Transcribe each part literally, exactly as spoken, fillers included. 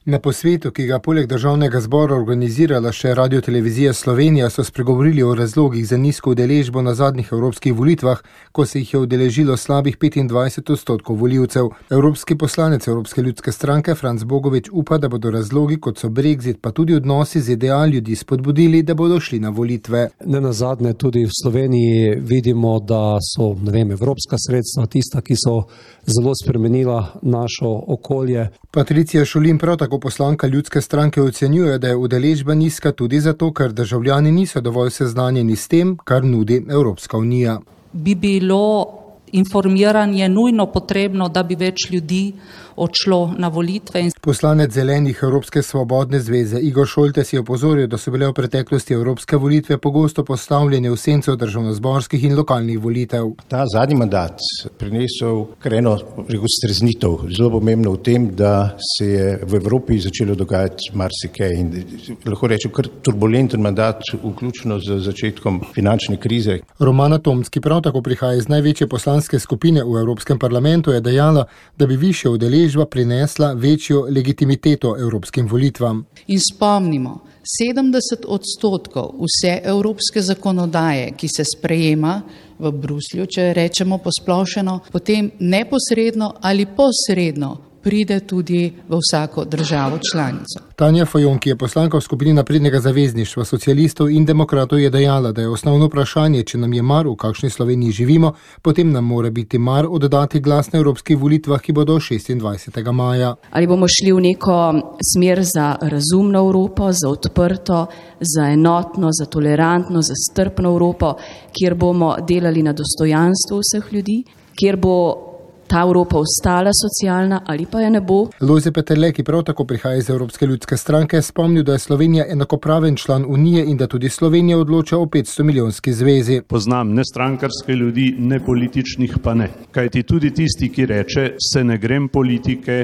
Na posvetu, ki ga poleg Državnega zbora organizirala še Radiotelevizija Slovenija, so spregovorili o razlogih za nizko udeležbo na zadnjih evropskih volitvah, ko se jih je udeležilo slabih petindvajset odstotkov volivcev. Evropski poslanec Evropske ljudske stranke Franc Bogovič upa, da bodo razlogi, kot so Brexit, pa tudi odnosi z Z D A ljudi spodbudili, da bodo šli na volitve. Ne nazadnje tudi v Sloveniji vidimo, da so, ne vem, evropska sredstva tista, ki so zelo spremenila našo okolje. Patricija Šulin, prav tako poslanka Ljudske stranke, ocenjuje, da je udeležba nizka tudi zato, ker državljani niso dovolj seznanjeni s tem, kar nudi Evropska unija. Bi bilo informiranje nujno potrebno, da bi več ljudi odšlo na volitve. Poslanec Zelenih Evropske svobodne zveze Igor Šoltes je opozoril, da so bile v preteklosti evropske volitve pogosto postavljene v senco državnozborskih in lokalnih volitev. Ta zadnji mandat prinesel kar eno streznitev, zelo pomembno v tem, da se je v Evropi začelo dogajati marsikaj in lahko rečem kar turbulenten mandat, vključno z začetkom finančne krize. Romana Tomski, prav tako prihaja iz največje poslanske skupine v Evropskem parlamentu, je dejala, da bi višja udeležba prinesla večjo legitimiteto evropskim volitvam. In spomnimo, sedemdeset odstotkov vse evropske zakonodaje, ki se sprejema v Bruslju, če rečemo posplošeno, potem neposredno ali posredno pride tudi v vsako državo članico. Tanja Fajon, ki je poslanka v skupini Naprednega zavezništva socialistov in demokratov, je dejala, da je osnovno vprašanje, če nam je mar, v kakšni Sloveniji živimo, potem nam mora biti mar oddati glas na evropskih volitvah, ki bodo šestindvajsetega maja. Ali bomo šli v neko smer za razumno Evropo, za odprto, za enotno, za tolerantno, za strpno Evropo, kjer bomo delali na dostojanstvu vseh ljudi, kjer bo ta Evropa ostala socialna ali pa je ne bo. Lojze Peterle, ki prav tako prihaja iz Evropske ljudske stranke, spomnil, da je Slovenija enakopraven član Unije in da tudi Slovenija odloča o petsto milijonski zvezi. Poznam ne strankarske ljudi, ne političnih pa ne. Kajti tudi tisti, ki reče, se ne grem politike,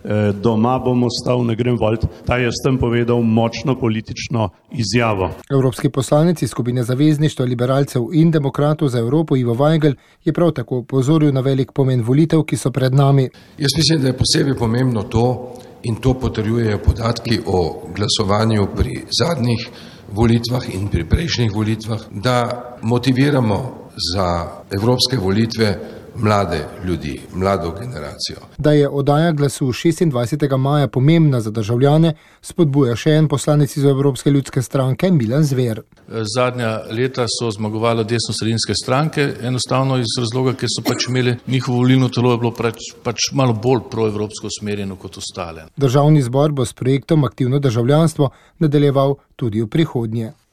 doma bom ostal, ne grem volit, ta je s tem povedal močno politično izjavo. Evropski poslanec iz skupine zavezništva liberalcev in demokratov za Evropo Ivo Vajgl je prav tako opozoril na velik pomen volitev, ki so pred nami. Jaz mislim, da je posebej pomembno to, in to potrjujejo podatki o glasovanju pri zadnjih volitvah in pri prejšnjih volitvah, da motiviramo za evropske volitve mlade ljudi, mlado generacijo. Da je oddaja glasu šestindvajsetega maja pomembna za državljane, spodbuja še en poslanec iz Evropske ljudske stranke, Milan Zver. Zadnja leta so zmagovale desnosredinske stranke, enostavno iz razloga, ker so pač imeli njihovo volilno telo je bilo pač, pač malo bolj proevropsko usmerjeno kot ostale. Državni zbor bo s projektom Aktivno državljanstvo nadaljeval tudi v prihodnje.